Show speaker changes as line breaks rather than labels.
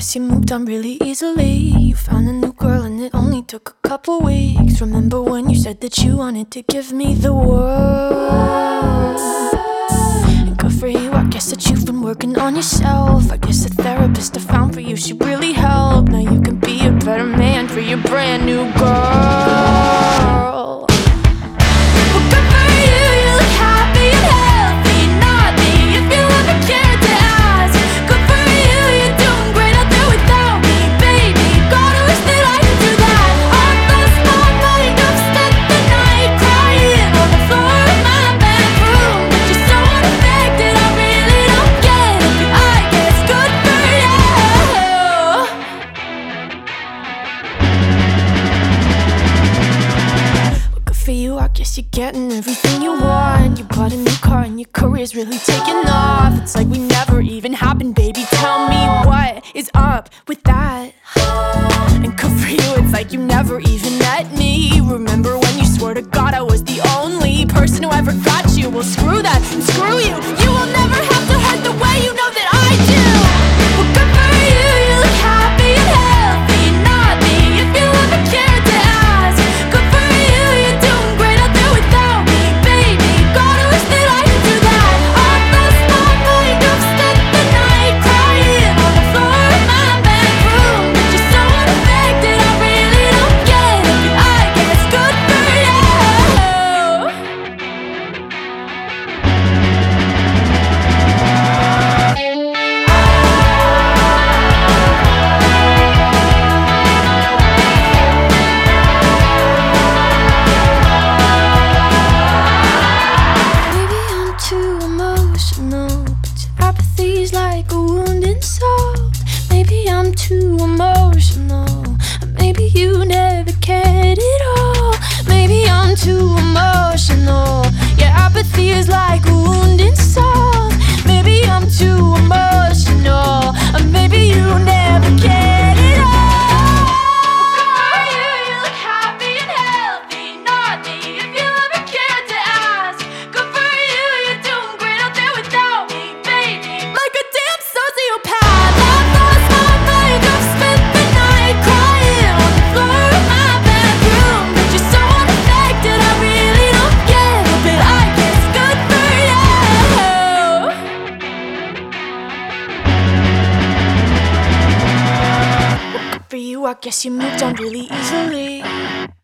guess you moved on really easily. You found a new girl and it only took a couple weeks. Remember when you said that you wanted to give me the world? And good for you, I guess that you've been working on yourself. I guess the therapist I found for you, she really helped. Now you can be a better man for your brand new girl. Well, good for you, you look happy and healthy. Not me, if you ever cared to ask. Good for you, you're doing great out there without me, baby. God, I wish that I could do that. I've lost my mind, I've spent the night crying on the floor of my bedroom. But you're so unaffected, I really don't get it. But I guess good for you. Well, good for you, I guess you're getting everything you want. You bought a new car and your career's really taking off. It's like we never even happened, baby. Tell me what is up with that? And good for you, it's like you never even met me. Remember when you swore to God I was the only person who ever got you? Well, screw that and screw you. You will never have to hurt the way you know that I do. Well, good for you, you look happy and healthy. Not me, if you ever cared to ask. Good for you, you're doing great out there without me, baby. God, I wish that I could do that. I've lost my mind, I've spent the night crying on the floor of my bedroom. But you're so unaffected, I really don't get it. But I guess good for you. Maybe I'm too emotional, but your apathy's like a wounded soul. Maybe I'm too emotional, or maybe you never cared at all. Maybe I'm too emotional, your apathy is like a wounded soul. Maybe I'm too emotional, or maybe you never cared at all. Good for you, you look happy and healthy. Not me, if you ever cared to ask. Good for you, you're doing great out there without me, baby. Like a damn sociopath, I've lost my mind. I've spent the night crying on the floor of my bedroom. But you're so unaffected, I really don't get it. But I guess good for you. Good for you, I guess you moved on really easily.